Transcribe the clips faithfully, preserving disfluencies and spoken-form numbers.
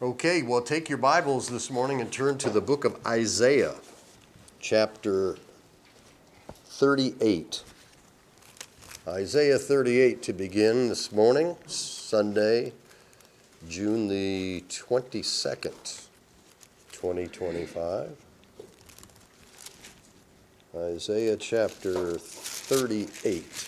Okay, well, take your Bibles this morning and turn to the book of Isaiah, chapter thirty-eight. Isaiah thirty-eight to begin this morning, Sunday, June the twenty-second, twenty twenty-five. Isaiah chapter thirty-eight.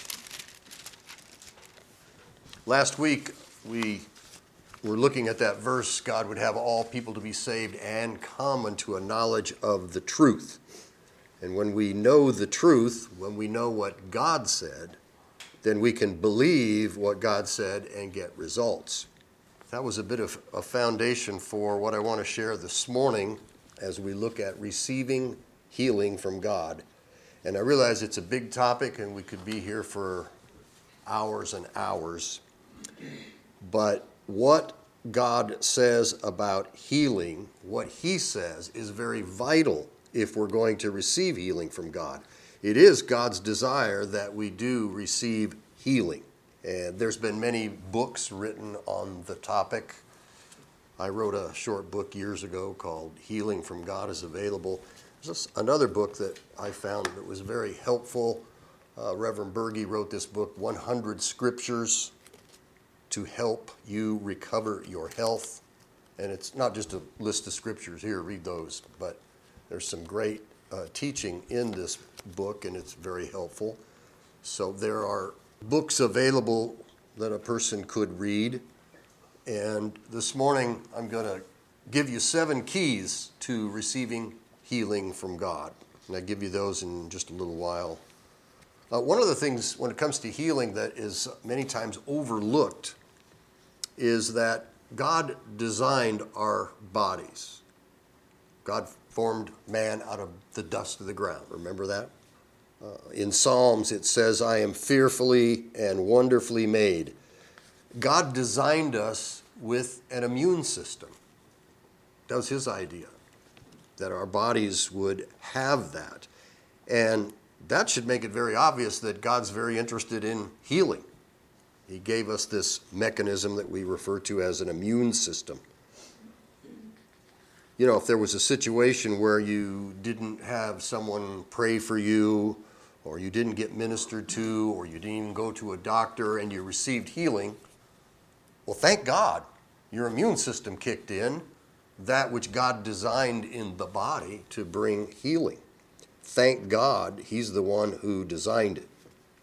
Last week, we were looking at that verse, God would have all people to be saved and come unto a knowledge of the truth. And when we know the truth, when we know what God said, then we can believe what God said and get results. That was a bit of a foundation for what I want to share this morning as we look at receiving healing from God. And I realize it's a big topic and we could be here for hours and hours. But what God says about healing, what he says, is very vital if we're going to receive healing from God. It is God's desire that we do receive healing. And there's been many books written on the topic. I wrote a short book years ago called Healing from God is Available. There's another book that I found that was very helpful. Uh, Reverend Berge wrote this book, one hundred Scriptures to help you recover your health. And it's not just a list of scriptures here, read those, but there's some great uh, teaching in this book, and it's very helpful. So there are books available that a person could read. And this morning, I'm going to give you seven keys to receiving healing from God. And I'll give you those in just a little while. Uh, one of the things when it comes to healing that is many times overlooked is that God designed our bodies. God formed man out of the dust of the ground. Remember that? Uh, in Psalms it says, I am fearfully and wonderfully made. God designed us with an immune system. That was his idea, that our bodies would have that. And that should make it very obvious that God's very interested in healing. He gave us this mechanism that we refer to as an immune system. You know, if there was a situation where you didn't have someone pray for you, or you didn't get ministered to, or you didn't even go to a doctor and you received healing, well, thank God your immune system kicked in, that which God designed in the body to bring healing. Thank God he's the one who designed it.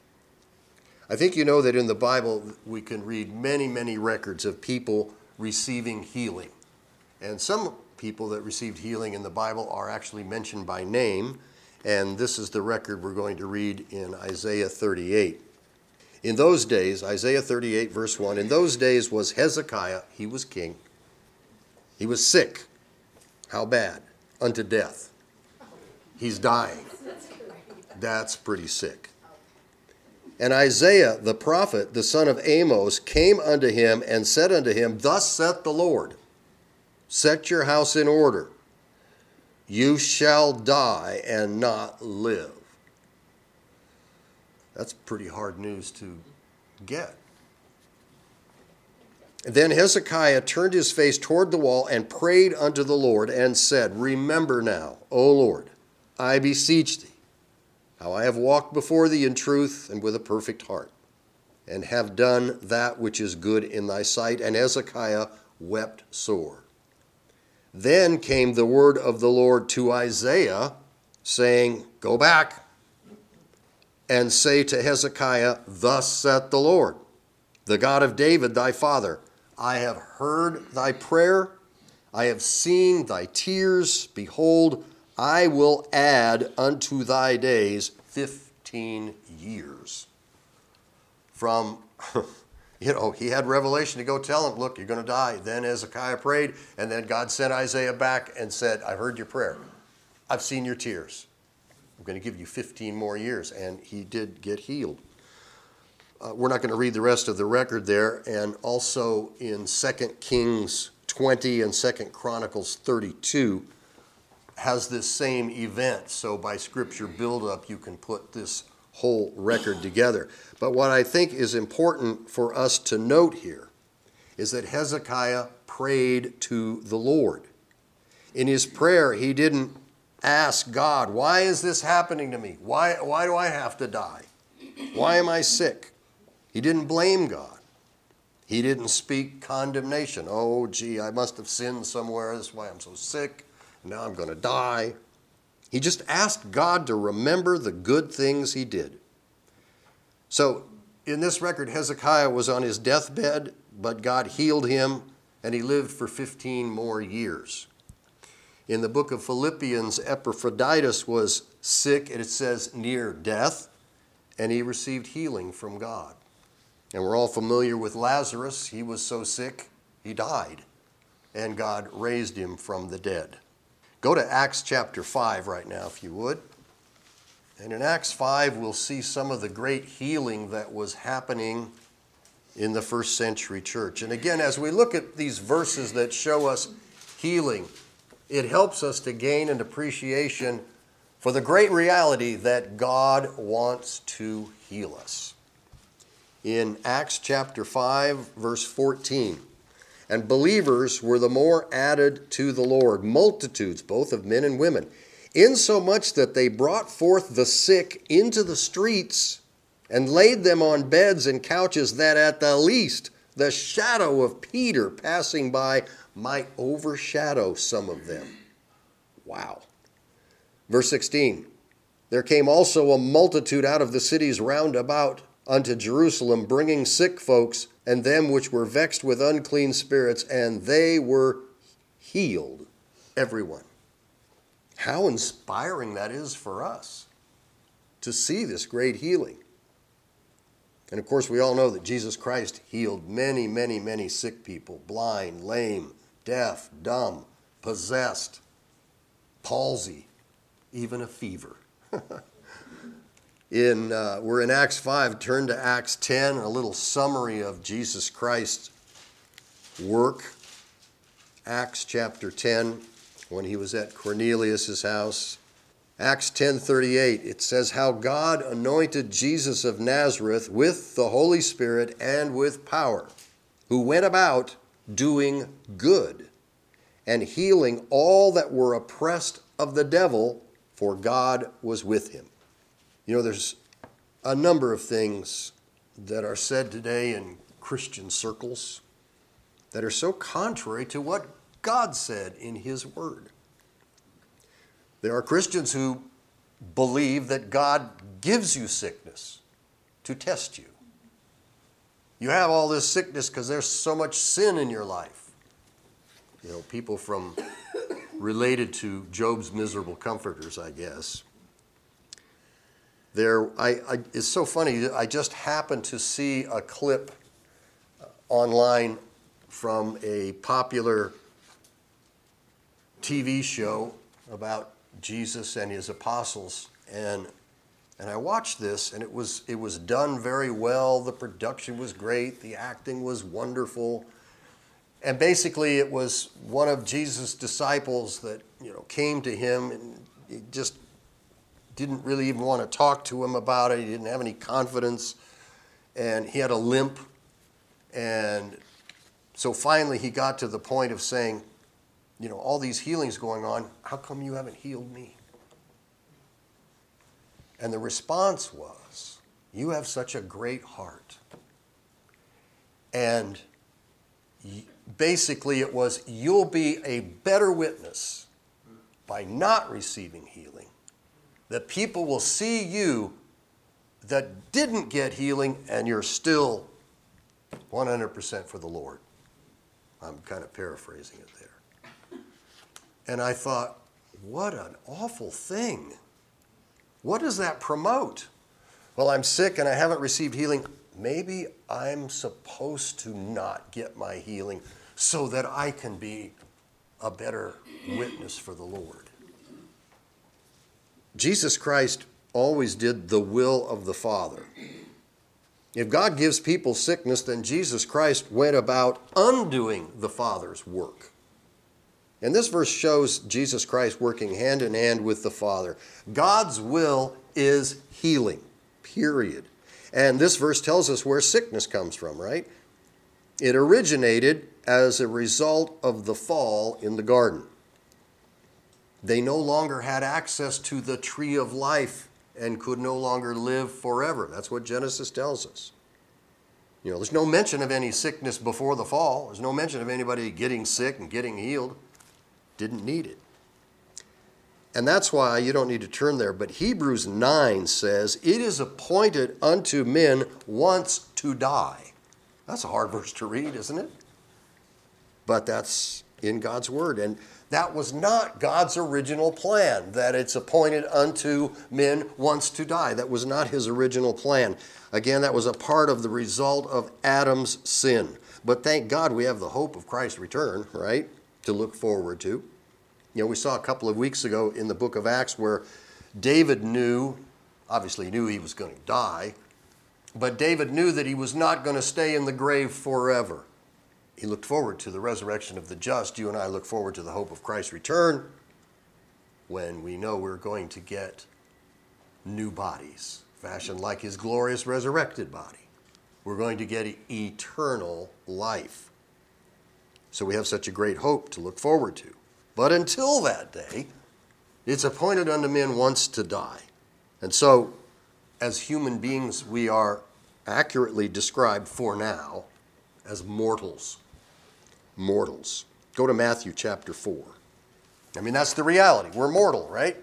I think you know that in the Bible we can read many, many records of people receiving healing. And some people that received healing in the Bible are actually mentioned by name. And this is the record we're going to read in Isaiah thirty-eight. In those days, Isaiah thirty-eight verse one, in those days was Hezekiah, he was king. He was sick. How bad? Unto death. He's dying. That's pretty sick. And Isaiah the prophet, the son of Amos, came unto him and said unto him, Thus saith the Lord, set your house in order. You shall die and not live. That's pretty hard news to get. Then Hezekiah turned his face toward the wall and prayed unto the Lord and said, Remember now, O Lord, I beseech thee, how I have walked before thee in truth and with a perfect heart, and have done that which is good in thy sight. And Hezekiah wept sore. Then came the word of the Lord to Isaiah, saying, Go back and say to Hezekiah, Thus saith the Lord, the God of David thy father, I have heard thy prayer, I have seen thy tears. Behold, I will add unto thy days fifteen years. From, you know, he had revelation to go tell him, look, you're going to die. Then Hezekiah prayed, and then God sent Isaiah back and said, I heard your prayer. I've seen your tears. I'm going to give you fifteen more years. And he did get healed. Uh, we're not going to read the rest of the record there. And also in Second Kings twenty and Second Chronicles thirty-two, has this same event. So by scripture buildup, you can put this whole record together. But what I think is important for us to note here is that Hezekiah prayed to the Lord. In his prayer, he didn't ask God, why is this happening to me? Why, why do I have to die? Why am I sick? He didn't blame God. He didn't speak condemnation. Oh, gee, I must have sinned somewhere. That's why I'm so sick. Now I'm going to die. He just asked God to remember the good things he did. So in this record, Hezekiah was on his deathbed, but God healed him, and he lived for fifteen more years. In the book of Philippians, Epaphroditus was sick, and it says near death, and he received healing from God. And we're all familiar with Lazarus. He was so sick, he died, and God raised him from the dead. Go to Acts chapter five right now, if you would. And in Acts five, we'll see some of the great healing that was happening in the first century church. And again, as we look at these verses that show us healing, it helps us to gain an appreciation for the great reality that God wants to heal us. In Acts chapter five, verse fourteen, and believers were the more added to the Lord, multitudes, both of men and women, insomuch that they brought forth the sick into the streets and laid them on beds and couches, that at the least the shadow of Peter passing by might overshadow some of them. Wow. Verse sixteen, there came also a multitude out of the cities round about unto Jerusalem, bringing sick folks and them which were vexed with unclean spirits, and they were healed, everyone. How inspiring that is for us to see this great healing. And of course, we all know that Jesus Christ healed many, many, many sick people, blind, lame, deaf, dumb, possessed, palsy, even a fever. in uh, we're in Acts five. Turn to Acts ten, a little summary of Jesus Christ's work. Acts chapter ten, when he was at Cornelius' house. Acts ten thirty-eight, it says, how God anointed Jesus of Nazareth with the Holy Spirit and with power, who went about doing good and healing all that were oppressed of the devil, for God was with him. You know, there's a number of things that are said today in Christian circles that are so contrary to what God said in his word. There are Christians who believe that God gives you sickness to test you. You have all this sickness because there's so much sin in your life. You know, people from related to Job's miserable comforters, I guess. There, I, I, it's so funny. I just happened to see a clip online from a popular T V show about Jesus and his apostles, and and I watched this, and it was it was done very well. The production was great. The acting was wonderful. And basically, it was one of Jesus' disciples that, you know, came to him, and he just didn't really even want to talk to him about it. He didn't have any confidence, and he had a limp. And so finally, he got to the point of saying, you know, all these healings going on, how come you haven't healed me? And the response was, you have such a great heart. And basically it was, you'll be a better witness by not receiving healing. That people will see you that didn't get healing, and you're still one hundred percent for the Lord. I'm kind of paraphrasing it there. And I thought, what an awful thing. What does that promote? Well, I'm sick and I haven't received healing. Maybe I'm supposed to not get my healing so that I can be a better witness for the Lord. Jesus Christ always did the will of the Father. If God gives people sickness, then Jesus Christ went about undoing the Father's work. And this verse shows Jesus Christ working hand in hand with the Father. God's will is healing, period. And this verse tells us where sickness comes from, right? It originated as a result of the fall in the garden. They no longer had access to the tree of life and could no longer live forever. That's what Genesis tells us. You know, there's no mention of any sickness before the fall. There's no mention of anybody getting sick and getting healed. Didn't need it. And that's why you don't need to turn there. But Hebrews nine says, it is appointed unto men once to die. That's a hard verse to read, isn't it? But that's in God's word. And that was not God's original plan, that it's appointed unto men once to die. That was not his original plan. Again, that was a part of the result of Adam's sin. But thank God we have the hope of Christ's return, right, to look forward to. You know, we saw a couple of weeks ago in the book of Acts where David knew, obviously knew he was going to die, but David knew that he was not going to stay in the grave forever. He looked forward to the resurrection of the just. You and I look forward to the hope of Christ's return when we know we're going to get new bodies, fashioned like his glorious resurrected body. We're going to get eternal life. So we have such a great hope to look forward to. But until that day, it's appointed unto men once to die. And so, as human beings, we are accurately described for now as mortals. Mortals. Go to Matthew chapter four. I mean, that's the reality. We're mortal, right?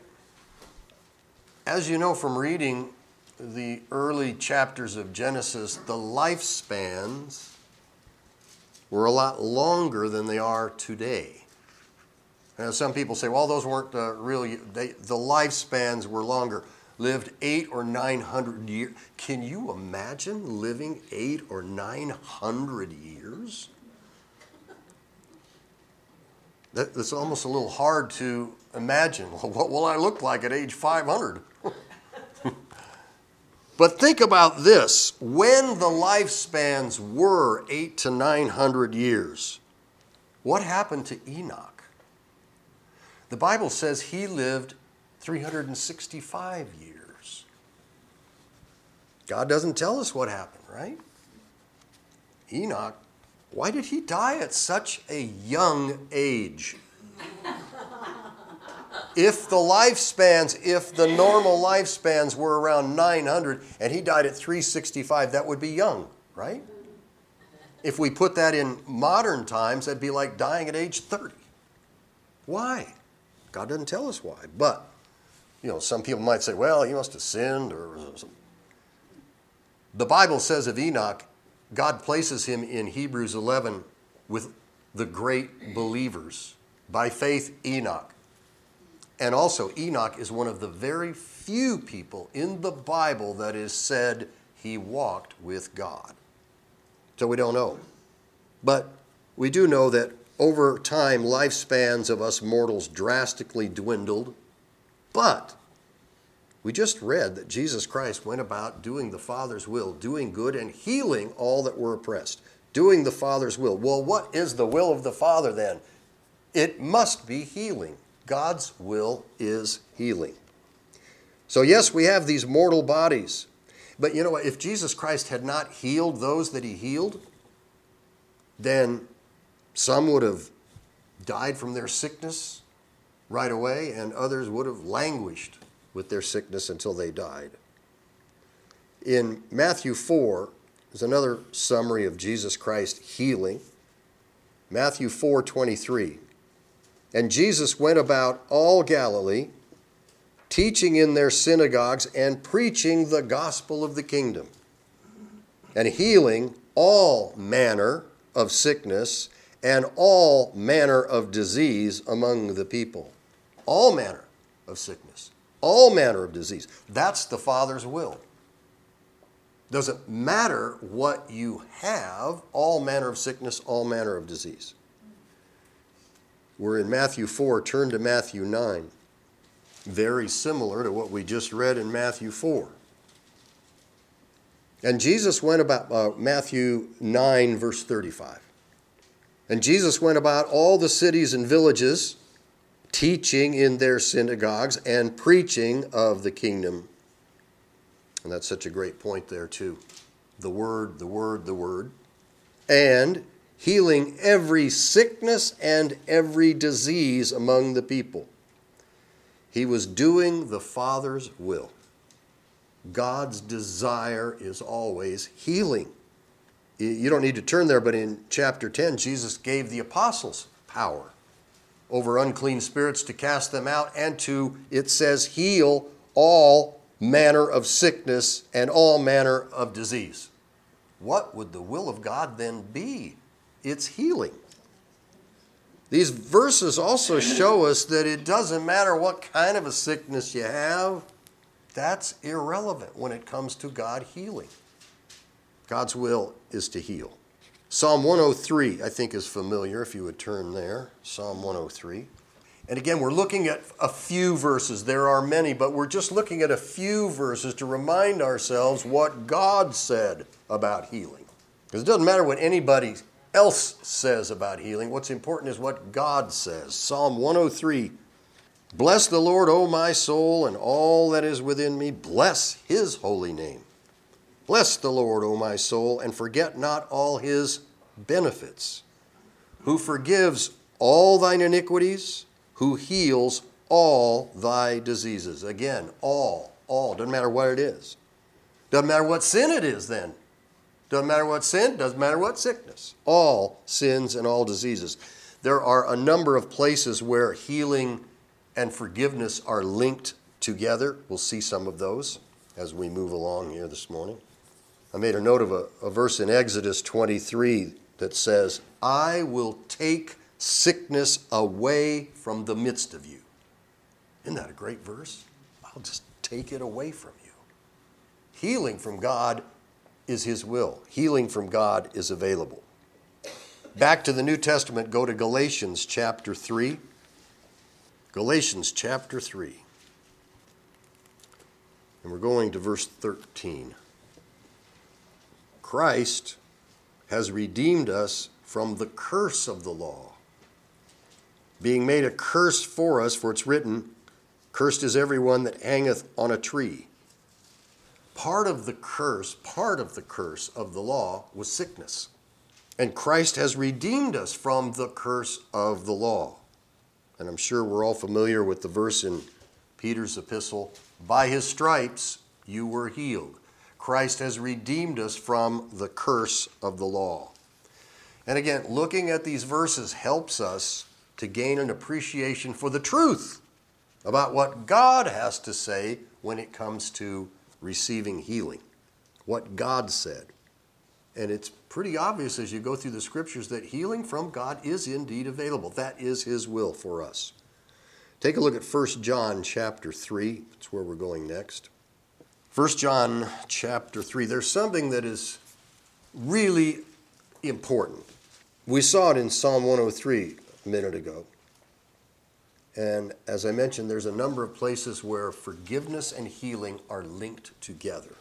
As you know from reading the early chapters of Genesis, the lifespans were a lot longer than they are today. And some people say, well, those weren't uh, really, they, the lifespans were longer. Lived eight or nine hundred years. Can you imagine living eight or nine hundred years? That, that's almost a little hard to imagine. What will I look like at age five hundred? But think about this. When the lifespans were eight to nine hundred years, what happened to Enoch? The Bible says he lived three hundred sixty-five years. God doesn't tell us what happened, right? Enoch, why did he die at such a young age? If the lifespans, if the normal lifespans were around nine hundred and he died at three sixty-five, that would be young, right? If we put that in modern times, that'd be like dying at age thirty. Why? God doesn't tell us why. But, you know, some people might say, well, he must have sinned or something. The Bible says of Enoch, God places him in Hebrews eleven with the great believers. By faith, Enoch. And also, Enoch is one of the very few people in the Bible that is said he walked with God. So we don't know. But we do know that over time, lifespans of us mortals drastically dwindled. But we just read that Jesus Christ went about doing the Father's will, doing good and healing all that were oppressed. Doing the Father's will. Well, what is the will of the Father then? It must be healing. God's will is healing. So yes, we have these mortal bodies. But you know what? If Jesus Christ had not healed those that he healed, then some would have died from their sickness right away, and others would have languished with their sickness until they died. In Matthew four, there's another summary of Jesus Christ healing. Matthew four twenty-three. And Jesus went about all Galilee, teaching in their synagogues and preaching the gospel of the kingdom, and healing all manner of sickness and all manner of disease among the people. All manner of sickness, all manner of disease. That's the Father's will. Doesn't matter what you have, all manner of sickness, all manner of disease. We're in Matthew four, turn to Matthew nine. Very similar to what we just read in Matthew four. And Jesus went about, uh, Matthew nine, verse thirty-five. And Jesus went about all the cities and villages, teaching in their synagogues and preaching of the kingdom. And that's such a great point there too. The word, the word, the word. and healing every sickness and every disease among the people. He was doing the Father's will. God's desire is always healing. You don't need to turn there, but in chapter ten, Jesus gave the apostles power over unclean spirits to cast them out and to, it says, heal all manner of sickness and all manner of disease. What would the will of God then be? It's healing. These verses also show us that it doesn't matter what kind of a sickness you have. That's irrelevant when it comes to God healing. God's will is to heal. Psalm one oh three, I think, is familiar, if you would turn there. Psalm one oh three. And again, we're looking at a few verses. There are many, but we're just looking at a few verses to remind ourselves what God said about healing. Because it doesn't matter what anybody else says about healing. What's important is what God says. Psalm one oh three. Bless the Lord, O my soul, and all that is within me. Bless his holy name. Bless the Lord, O my soul, and forget not all his benefits, who forgives all thine iniquities, who heals all thy diseases. Again, all, all. Doesn't matter what it is. Doesn't matter what sin it is then. Doesn't matter what sin, doesn't matter what sickness. All sins and all diseases. There are a number of places where healing and forgiveness are linked together. We'll see some of those as we move along here this morning. I made a note of a, a verse in Exodus twenty-three that says, I will take sickness away from the midst of you. Isn't that a great verse? I'll just take it away from you. Healing from God is his will. Healing from God is available. Back to the New Testament, go to Galatians chapter three. Galatians chapter three. And we're going to verse thirteen. Christ has redeemed us from the curse of the law, being made a curse for us, for it's written, cursed is everyone that hangeth on a tree. Part of the curse, part of the curse of the law was sickness. And Christ has redeemed us from the curse of the law. And I'm sure we're all familiar with the verse in Peter's epistle, by his stripes you were healed. Christ has redeemed us from the curse of the law. And again, looking at these verses helps us to gain an appreciation for the truth about what God has to say when it comes to receiving healing. What God said. And it's pretty obvious as you go through the scriptures that healing from God is indeed available. That is his will for us. Take a look at First John chapter three. That's where we're going next. First John chapter three. There's something that is really important. We saw it in Psalm one oh three a minute ago. And as I mentioned, there's a number of places where forgiveness and healing are linked together.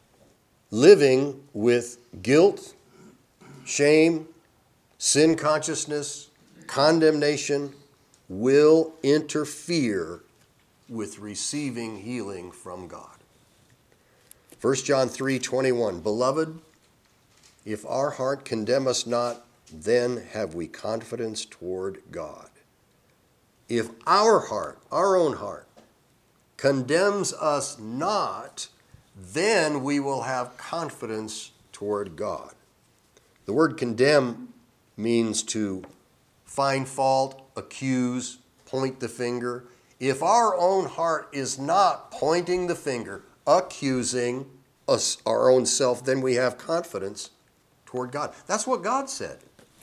Living with guilt, shame, sin consciousness, condemnation will interfere with receiving healing from God. First John three twenty-one, Beloved, if our heart condemn us not, then have we confidence toward God. If our heart, our own heart, condemns us not, then we will have confidence toward God. The word condemn means to find fault, accuse, point the finger. If our own heart is not pointing the finger, accusing us, our own self, then we have confidence toward God. That's what God said.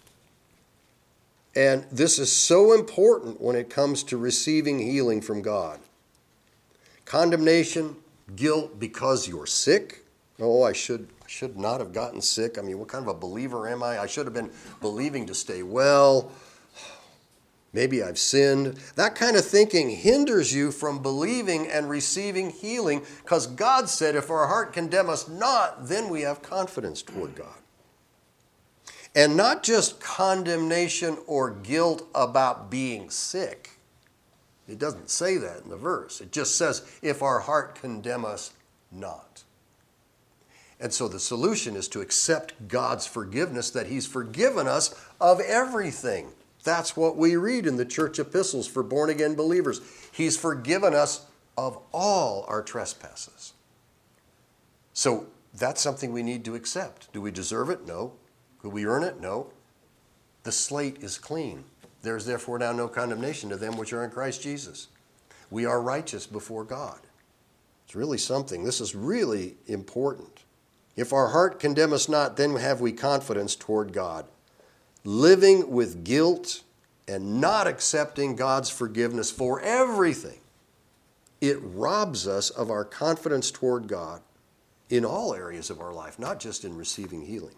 And this is so important when it comes to receiving healing from God. Condemnation, guilt because you're sick. Oh, I should should not have gotten sick. I mean, what kind of a believer am I? I should have been believing to stay well. Maybe I've sinned. That kind of thinking hinders you from believing and receiving healing because God said, if our heart condemn us not, then we have confidence toward God. And not just condemnation or guilt about being sick. It doesn't say that in the verse. It just says, if our heart condemn us not. And so the solution is to accept God's forgiveness, that he's forgiven us of everything. That's what we read in the church epistles for born-again believers. He's forgiven us of all our trespasses. So that's something we need to accept. Do we deserve it? No. Could we earn it? No. The slate is clean. There is therefore now no condemnation to them which are in Christ Jesus. We are righteous before God. It's really something. This is really important. If our heart condemn us not, then have we confidence toward God. Living with guilt and not accepting God's forgiveness for everything, it robs us of our confidence toward God in all areas of our life, not just in receiving healing.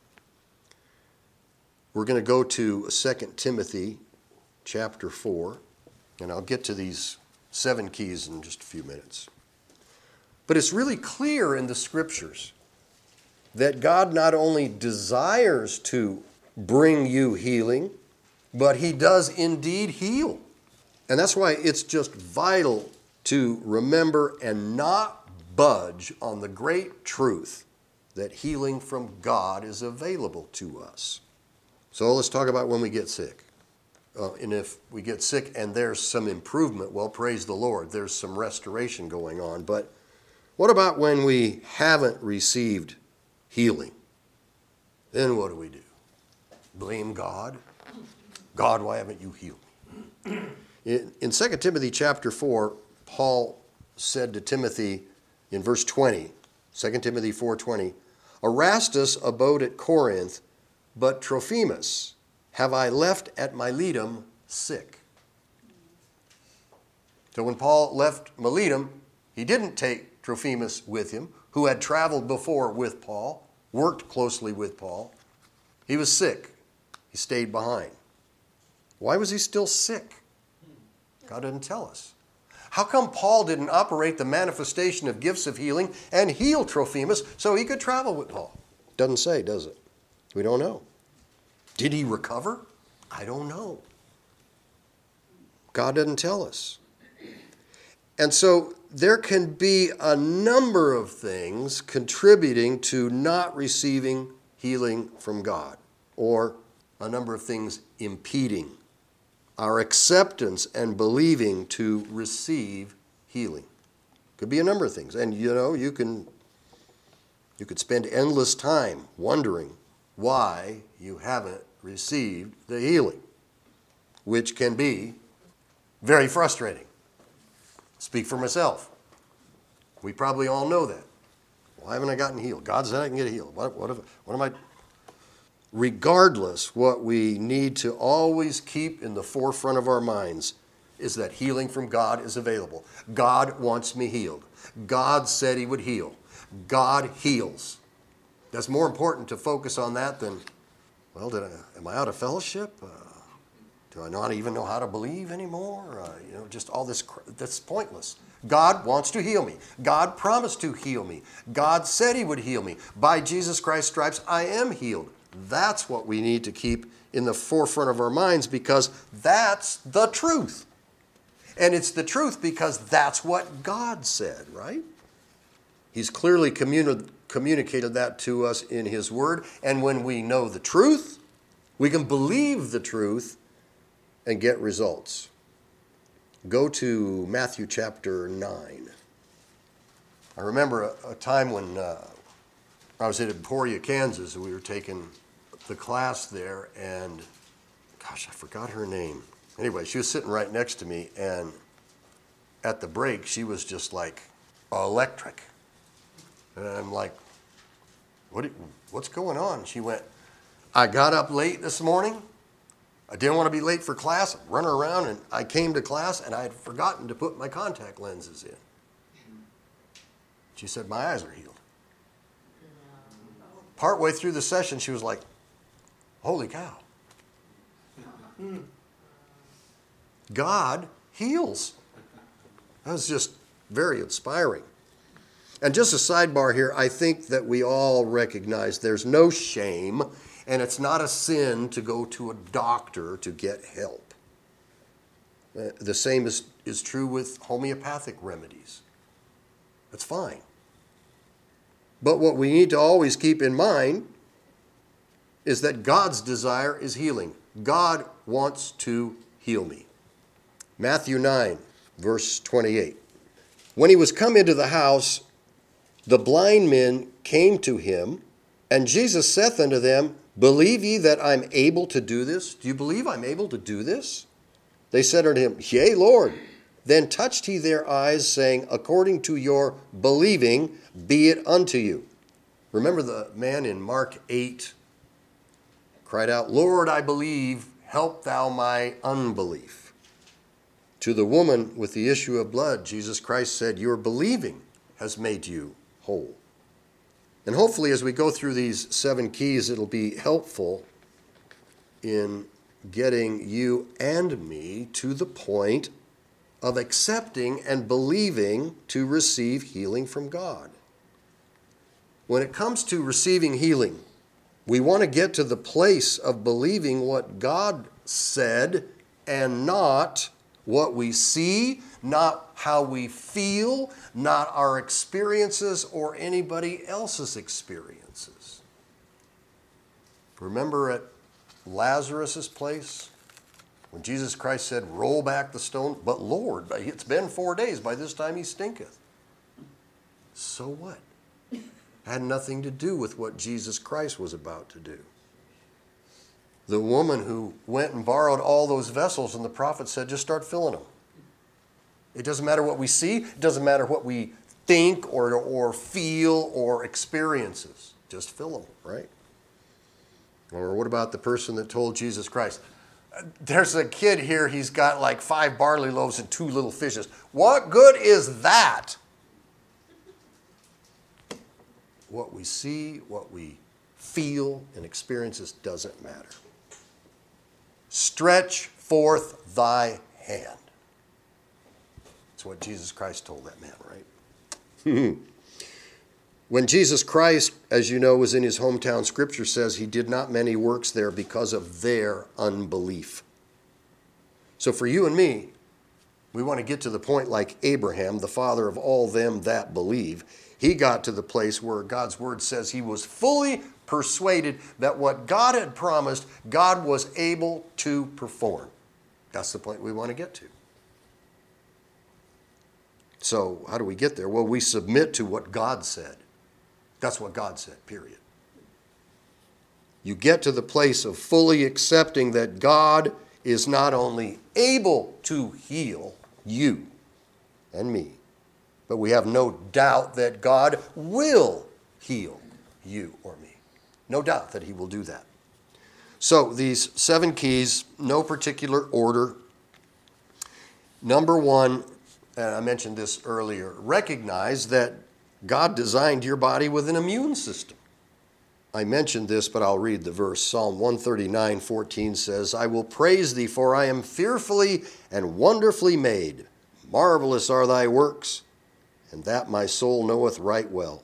We're going to go to Second Timothy chapter four, and I'll get to these seven keys in just a few minutes. But it's really clear in the Scriptures that God not only desires to bring you healing, but he does indeed heal. And that's why it's just vital to remember and not budge on the great truth that healing from God is available to us. So let's talk about when we get sick. Uh, and if we get sick and there's some improvement, well, praise the Lord, there's some restoration going on. But what about when we haven't received healing? Then what do we do? Blame God? God, why haven't you healed me? In, in Second Timothy chapter four, Paul said to Timothy in verse twenty, Second Timothy four twenty, Erastus abode at Corinth, but Trophimus have I left at Miletum sick. So when Paul left Miletum, he didn't take Trophimus with him, who had traveled before with Paul, worked closely with Paul. He was sick. He stayed behind. Why was he still sick? God didn't tell us. How come Paul didn't operate the manifestation of gifts of healing and heal Trophimus so he could travel with Paul? Doesn't say, does it? We don't know. Did he recover? I don't know. God doesn't tell us. And so there can be a number of things contributing to not receiving healing from God, or a number of things impeding our acceptance and believing to receive healing. Could be a number of things. And you know, you can you could spend endless time wondering why you haven't received the healing, which can be very frustrating. Speak for myself. We probably all know that. Why haven't I gotten healed? God said I can get healed. What, what, if, what am I? Regardless, what we need to always keep in the forefront of our minds is that healing from God is available. God wants me healed. God said he would heal. God heals. That's more important to focus on that than, well, did I, am I out of fellowship? Uh, do I not even know how to believe anymore? Uh, you know, just all this, that's pointless. God wants to heal me. God promised to heal me. God said he would heal me. By Jesus Christ's stripes, I am healed. That's what we need to keep in the forefront of our minds, because that's the truth. And it's the truth because that's what God said, right? He's clearly communi- communicated that to us in his word. And when we know the truth, we can believe the truth and get results. Go to Matthew chapter nine. I remember a, a time when uh, I was in Emporia, Kansas, and we were taking the class there, and gosh, I forgot her name. Anyway, she was sitting right next to me, and at the break, she was just like electric. And I'm like, what? what's going on? She went, I got up late this morning. I didn't want to be late for class. I run around, and I came to class, and I had forgotten to put my contact lenses in. She said, my eyes are healed. Partway through the session, she was like, holy cow. God heals. That was just very inspiring. And just a sidebar here, I think that we all recognize there's no shame, and it's not a sin to go to a doctor to get help. Uh, the same is, is true with homeopathic remedies. That's fine. But what we need to always keep in mind is that God's desire is healing. God wants to heal me. Matthew nine, verse twenty-eight. When he was come into the house, the blind men came to him, and Jesus saith unto them, Believe ye that I'm able to do this? Do you believe I'm able to do this? They said unto him, Yea, Lord. Then touched he their eyes, saying, According to your believing, be it unto you. Remember the man in Mark eight cried out, Lord, I believe, help thou my unbelief. To the woman with the issue of blood, Jesus Christ said, Your believing has made you whole. And hopefully as we go through these seven keys, it'll be helpful in getting you and me to the point of accepting and believing to receive healing from God. When it comes to receiving healing, we want to get to the place of believing what God said and not what we see, not how we feel, not our experiences or anybody else's experiences. Remember at Lazarus' place when Jesus Christ said, Roll back the stone, but Lord, it's been four days, by this time he stinketh. So what? Had nothing to do with what Jesus Christ was about to do. The woman who went and borrowed all those vessels, and the prophet said, just start filling them. It doesn't matter what we see. It doesn't matter what we think or, or feel or experiences. Just fill them, right? Or what about the person that told Jesus Christ, there's a kid here, he's got like five barley loaves and two little fishes. What good is that? What we see, what we feel and experiences doesn't matter. Stretch forth thy hand. That's what Jesus Christ told that man, right? When Jesus Christ, as you know, was in his hometown, Scripture says he did not many works there because of their unbelief. So for you and me, we want to get to the point like Abraham, the father of all them that believe. He got to the place where God's word says he was fully persuaded that what God had promised, God was able to perform. That's the point we want to get to. So how do we get there? Well, we submit to what God said. That's what God said, period. You get to the place of fully accepting that God is not only able to heal you and me, but we have no doubt that God will heal you or me. No doubt that he will do that. So these seven keys, no particular order. Number one, and I mentioned this earlier, recognize that God designed your body with an immune system. I mentioned this, but I'll read the verse. Psalm one thirty-nine, fourteen says, I will praise thee, for I am fearfully and wonderfully made. Marvelous are thy works, and that my soul knoweth right well.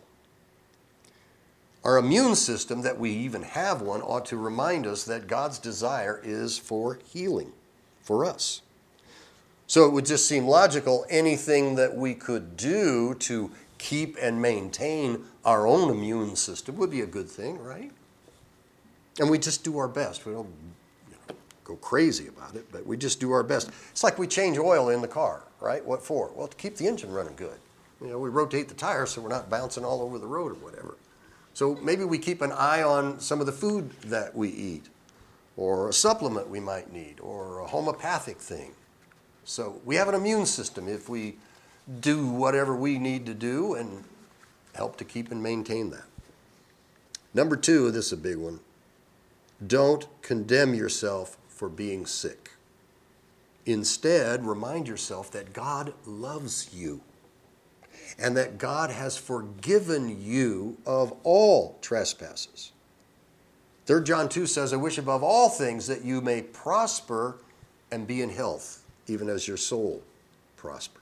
Our immune system, that we even have one, ought to remind us that God's desire is for healing for us. So it would just seem logical, anything that we could do to keep and maintain our own immune system would be a good thing, right? And we just do our best. We don't you know, go crazy about it, but we just do our best. It's like we change oil in the car, right? What for? Well, to keep the engine running good. You know, we rotate the tires so we're not bouncing all over the road or whatever. So maybe we keep an eye on some of the food that we eat, or a supplement we might need, or a homeopathic thing. So we have an immune system if we do whatever we need to do and help to keep and maintain that. Number two, this is a big one. Don't condemn yourself for being sick. Instead, remind yourself that God loves you and that God has forgiven you of all trespasses. Third John two says, I wish above all things that you may prosper and be in health, even as your soul prospers.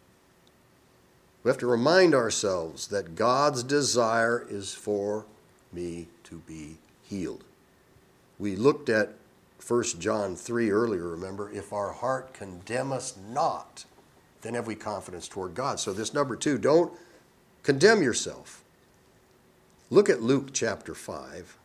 We have to remind ourselves that God's desire is for me to be healed. We looked at First John three earlier, remember, if our heart condemn us not, then have we confidence toward God. So this number two, don't condemn yourself. Look at Luke chapter five.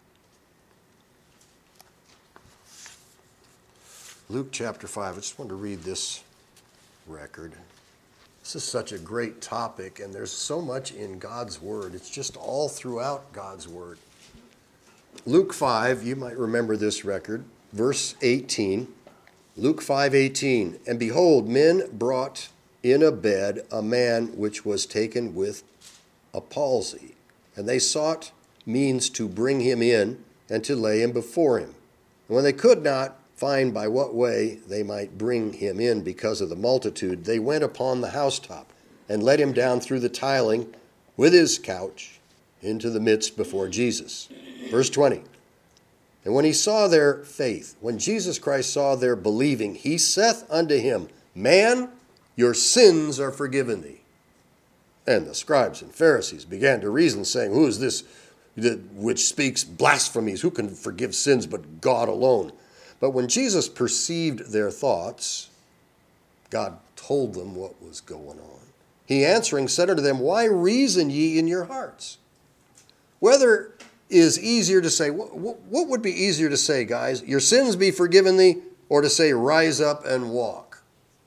Luke chapter five. I just want to read this record. This is such a great topic, and there's so much in God's Word. It's just all throughout God's Word. Luke five, you might remember this record, verse eighteen. Luke five eighteen. And behold, men brought in a bed a man which was taken with a palsy. And they sought means to bring him in and to lay him before him. And when they could not find by what way they might bring him in because of the multitude, they went upon the housetop and let him down through the tiling with his couch into the midst before Jesus. Verse twenty. And when he saw their faith, when Jesus Christ saw their believing, he saith unto him, Man, your sins are forgiven thee. And the scribes and Pharisees began to reason, saying, Who is this which speaks blasphemies? Who can forgive sins but God alone? But when Jesus perceived their thoughts, God told them what was going on. He answering said unto them, Why reason ye in your hearts? Whether is easier to say, what, what would be easier to say, guys? Your sins be forgiven thee, or to say, rise up and walk?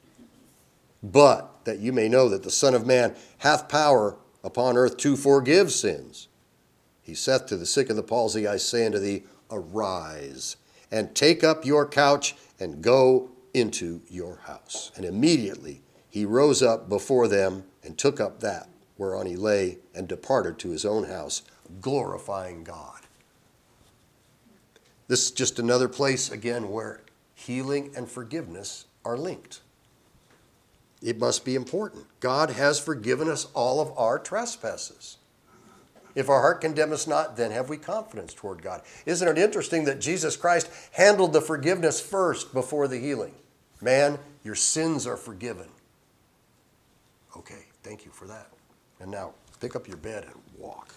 But that you may know that the Son of Man hath power upon earth to forgive sins. He saith to the sick of the palsy, I say unto thee, arise, and take up your couch, and go into your house. And immediately he rose up before them, and took up that whereon he lay, and departed to his own house, glorifying God. This is just another place, again, where healing and forgiveness are linked. It must be important. God has forgiven us all of our trespasses. If our heart condemn us not, then have we confidence toward God. Isn't it interesting that Jesus Christ handled the forgiveness first before the healing? Man, your sins are forgiven. Okay, thank you for that. And now, pick up your bed and walk.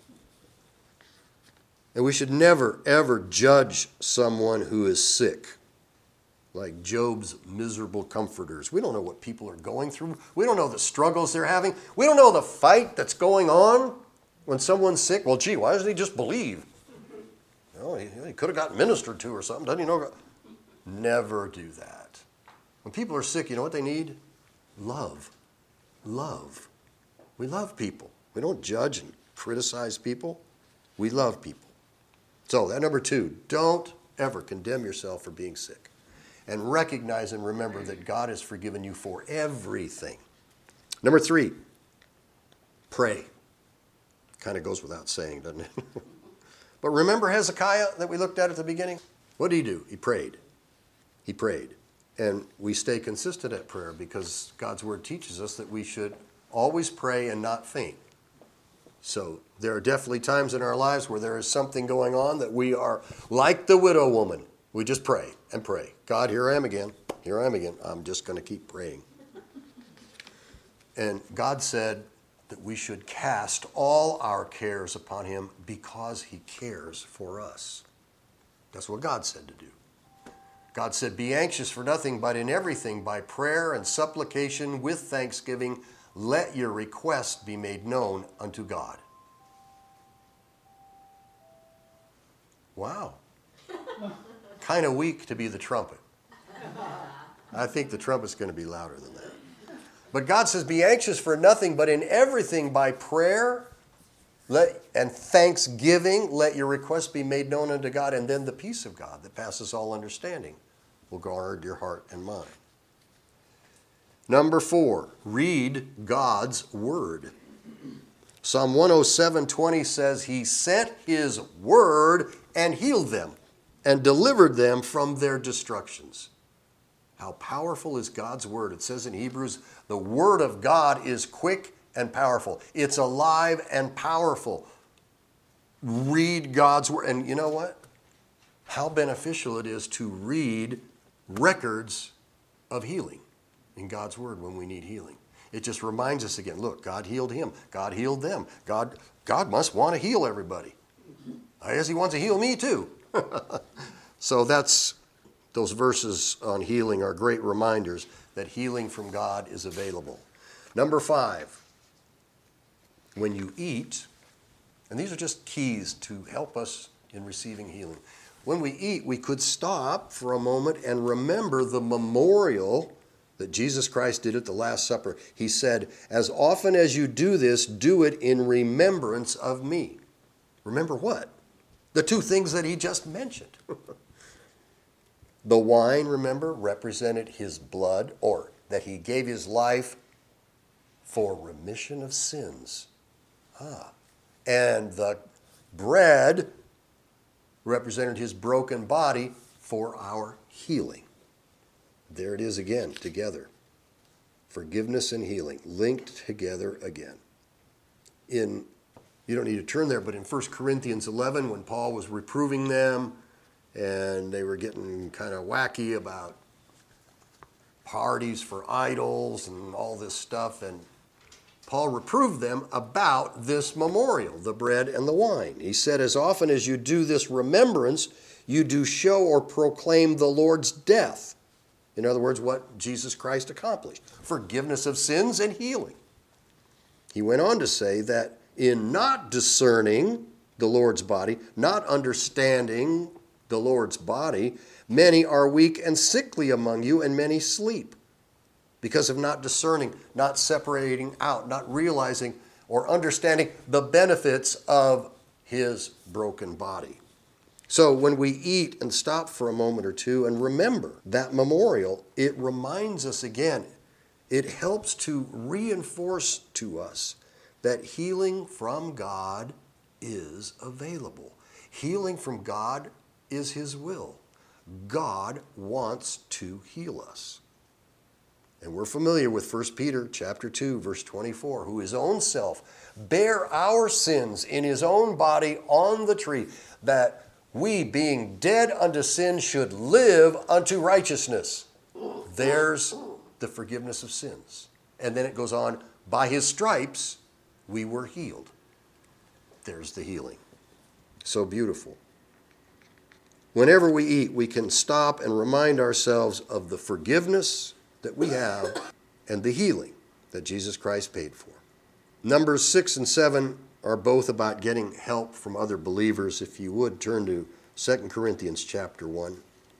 And we should never, ever judge someone who is sick, like Job's miserable comforters. We don't know what people are going through. We don't know the struggles they're having. We don't know the fight that's going on when someone's sick. Well, gee, why doesn't he just believe? You know, he, he could have gotten ministered to or something. Doesn't he know? Never do that. When people are sick, you know what they need? Love. Love. We love people. We don't judge and criticize people. We love people. So, that number two, don't ever condemn yourself for being sick. And recognize and remember that God has forgiven you for everything. Number three, pray. Kind of goes without saying, doesn't it? But remember Hezekiah that we looked at at the beginning? What did he do? He prayed. He prayed. And we stay consistent at prayer because God's word teaches us that we should always pray and not faint. So there are definitely times in our lives where there is something going on that we are like the widow woman. We just pray and pray. God, here I am again. Here I am again. I'm just going to keep praying. And God said that we should cast all our cares upon him because he cares for us. That's what God said to do. God said, be anxious for nothing, but in everything, by prayer and supplication with thanksgiving, let your request be made known unto God. Wow. Kind of weak to be the trumpet. I think the trumpet's going to be louder than that. But God says, be anxious for nothing, but in everything by prayer let, and thanksgiving, let your request be made known unto God, and then the peace of God that passes all understanding will guard your heart and mind. Number four, read God's word. Psalm one oh seven twenty says, he sent his word and healed them and delivered them from their destructions. How powerful is God's word? It says in Hebrews, the word of God is quick and powerful. It's alive and powerful. Read God's word. And you know what? How beneficial it is to read records of healing in God's word when we need healing. It just reminds us again, look, God healed him. God healed them. God, God must want to heal everybody. I guess he wants to heal me too. So that's, those verses on healing are great reminders that healing from God is available. Number five, when you eat, And these are just keys to help us in receiving healing. When we eat, we could stop for a moment and remember the memorial that Jesus Christ did at the Last Supper. He said, as often as you do this, do it in remembrance of me. Remember what? The two things that he just mentioned. The wine, remember, represented his blood, or that he gave his life for remission of sins. Ah. And the bread represented his broken body for our healing. There it is again, together. Forgiveness and healing, linked together again. In, you don't need to turn there, but in First Corinthians eleven, when Paul was reproving them, and they were getting kind of wacky about parties for idols and all this stuff, and Paul reproved them about this memorial, the bread and the wine. He said, as often as you do this remembrance, you do show or proclaim the Lord's death. In other words, what Jesus Christ accomplished, forgiveness of sins and healing. He went on to say that in not discerning the Lord's body, not understanding the Lord's body, many are weak and sickly among you, and many sleep. Because of not discerning, not separating out, not realizing or understanding the benefits of his broken body. So when we eat and stop for a moment or two and remember that memorial, it reminds us again, it helps to reinforce to us that healing from God is available. Healing from God is his will. God wants to heal us. And we're familiar with First Peter chapter two, verse twenty-four, who his own self bare our sins in his own body on the tree, that we, being dead unto sin, should live unto righteousness. There's the forgiveness of sins. And then it goes on, by his stripes we were healed. There's the healing. So beautiful. Whenever we eat, we can stop and remind ourselves of the forgiveness that we have and the healing that Jesus Christ paid for. Numbers six and seven are both about getting help from other believers. If you would, turn to Second Corinthians chapter one.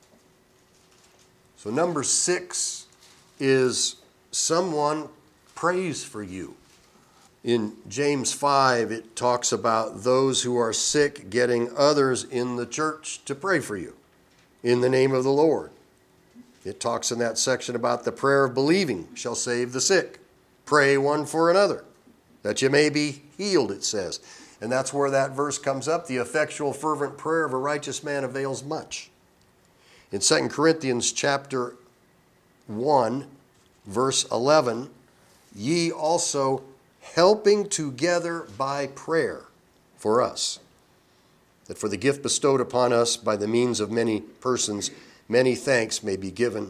So number six is someone prays for you. In James five, it talks about those who are sick getting others in the church to pray for you in the name of the Lord. It talks in that section about the prayer of believing shall save the sick. Pray one for another, that you may be healed, it says. And that's where that verse comes up. The effectual fervent prayer of a righteous man avails much. In Second Corinthians chapter one, verse eleven, ye also helping together by prayer for us, that for the gift bestowed upon us by the means of many persons, many thanks may be given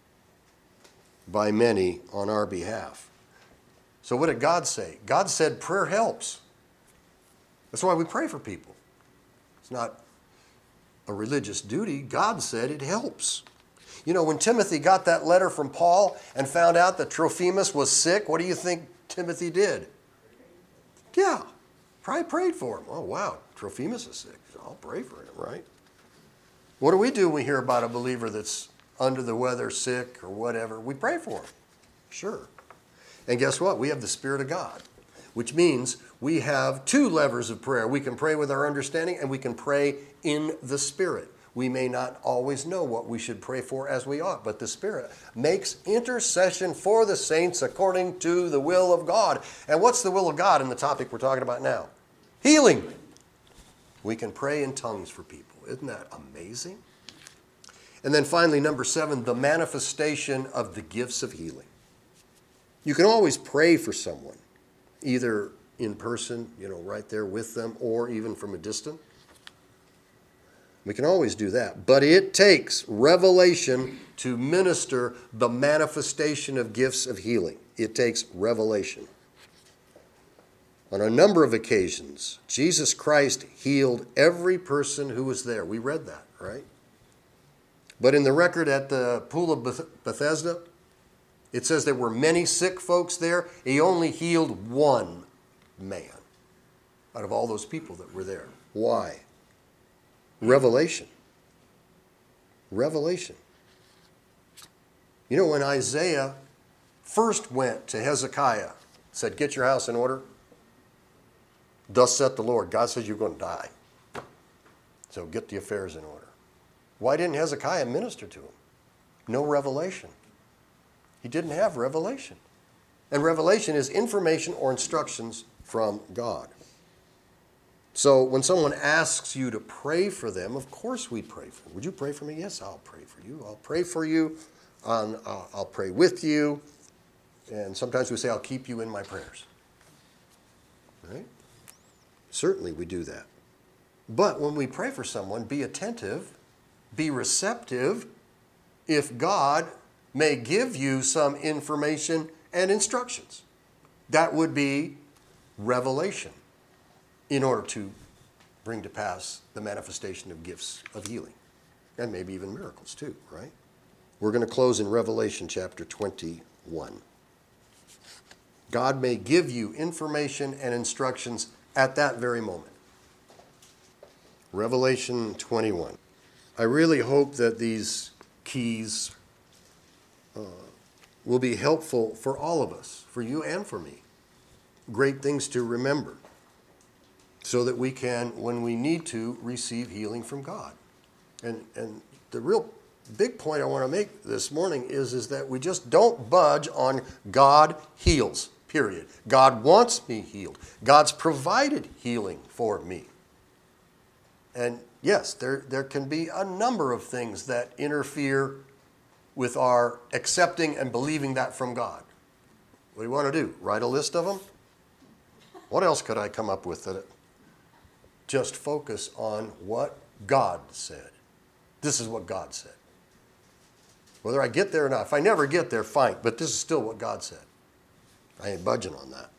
by many on our behalf. So what did God say? God said prayer helps. That's why we pray for people. It's not a religious duty. God said it helps. You know, when Timothy got that letter from Paul and found out that Trophimus was sick, what do you think Timothy did? Yeah, probably prayed for him. Oh, wow, Trophimus is sick. I'll pray for him, right? What do we do when we hear about a believer that's under the weather, sick, or whatever? We pray for him. Sure. And guess what? We have the Spirit of God, which means we have two levers of prayer. We can pray with our understanding, and we can pray in the Spirit. We may not always know what we should pray for as we ought, but the Spirit makes intercession for the saints according to the will of God. And what's the will of God in the topic we're talking about now? Healing. We can pray in tongues for people. Isn't that amazing? And then finally, number seven, the manifestation of the gifts of healing. You can always pray for someone, either in person, you know, right there with them, or even from a distance. We can always do that. But it takes revelation to minister the manifestation of gifts of healing. It takes revelation. On a number of occasions, Jesus Christ healed every person who was there. We read that, right? But in the record at the pool of Bethesda, it says there were many sick folks there. He only healed one man. out of all those people that were there. Why? Revelation. Revelation. You know, when Isaiah first went to Hezekiah, said, get your house in order, thus saith the Lord. God says you're going to die. So get the affairs in order. Why didn't Hezekiah minister to him? No revelation. He didn't have revelation. And revelation is information or instructions from God. So when someone asks you to pray for them, of course we pray for them. Would you pray for me? Yes, I'll pray for you. I'll pray for you. On, uh, I'll pray with you. And sometimes we say, I'll keep you in my prayers. Right? Certainly we do that. But when we pray for someone, be attentive, be receptive, if God may give you some information and instructions. That would be revelation in order to bring to pass the manifestation of gifts of healing. And maybe even miracles too, right? We're going to close in Revelation chapter twenty-one. God may give you information and instructions at that very moment. Revelation twenty-one. I really hope that these keys uh, will be helpful for all of us, for you and for me. Great things to remember so that we can, when we need to, receive healing from God. And, and the real big point I want to make this morning is, is that we just don't budge on God heals, period. God wants me healed. God's provided healing for me. And yes, there, there can be a number of things that interfere with our accepting and believing that from God. What do you want to do? Write a list of them? What else could I come up with that just focus on what God said? This is what God said. Whether I get there or not, if I never get there, fine, but this is still what God said. I ain't budging on that.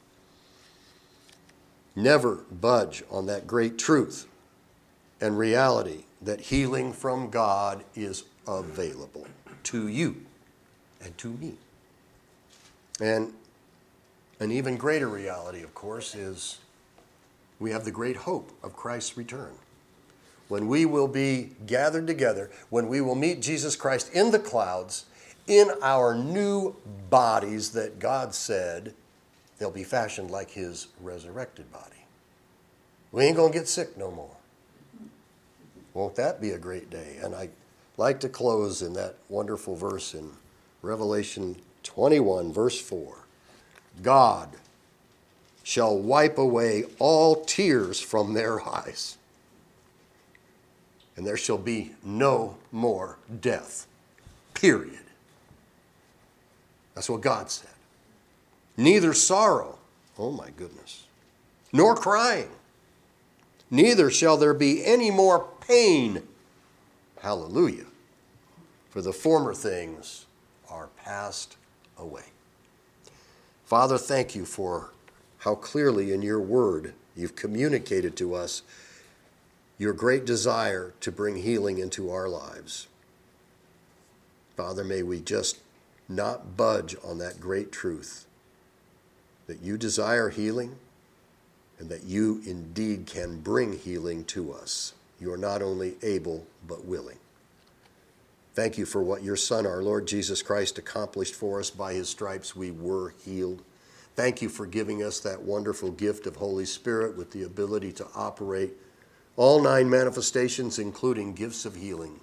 Never budge on that great truth and reality that healing from God is available to you and to me. And an even greater reality, of course, is we have the great hope of Christ's return. When we will be gathered together, when we will meet Jesus Christ in the clouds, in our new bodies that God said they'll be fashioned like his resurrected body. We ain't going to get sick no more. Won't that be a great day? And I like to close in that wonderful verse in Revelation twenty-one, verse four. God shall wipe away all tears from their eyes, and there shall be no more death, period. That's what God said. Neither sorrow, oh my goodness, nor crying. Neither shall there be any more pain. Hallelujah. For the former things are passed away. Father, thank you for how clearly in your word you've communicated to us your great desire to bring healing into our lives. Father, may we just not budge on that great truth that you desire healing and that you indeed can bring healing to us. You are not only able, but willing. Thank you for what your Son, our Lord Jesus Christ, accomplished for us. By his stripes we were healed. Thank you for giving us that wonderful gift of Holy Spirit with the ability to operate all nine manifestations, including gifts of healing.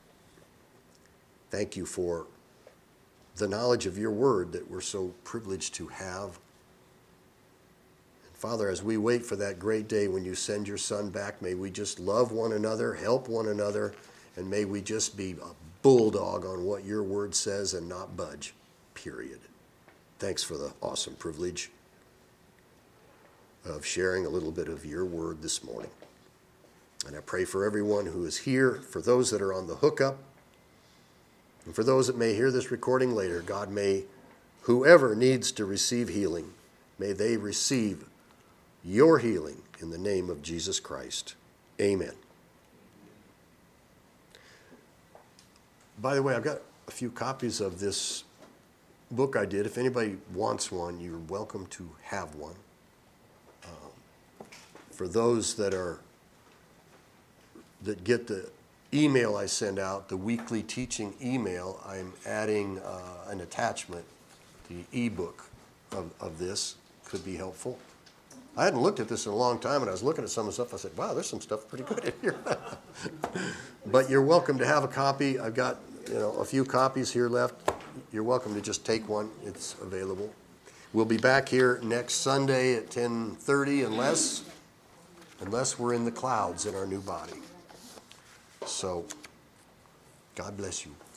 Thank you for the knowledge of your word that we're so privileged to have. And Father, as we wait for that great day when you send your Son back, may we just love one another, help one another, and may we just be a bulldog on what your word says and not budge, period. Thanks for the awesome privilege of sharing a little bit of your word this morning. And I pray for everyone who is here, for those that are on the hookup, and for those that may hear this recording later. God, may whoever needs to receive healing, may they receive your healing in the name of Jesus Christ. Amen. By the way, I've got a few copies of this book I did. If anybody wants one, you're welcome to have one. Um, for those that are, that get the email I send out, the weekly teaching email, I'm adding uh, an attachment, the ebook of, of this could be helpful. I hadn't looked at this in a long time, and I was looking at some of the stuff. I said, wow, there's some stuff pretty good in here. But you're welcome to have a copy. I've got, you know, a few copies here left. You're welcome to just take one. It's available. We'll be back here next Sunday at ten thirty unless, unless we're in the clouds in our new body. So, God bless you.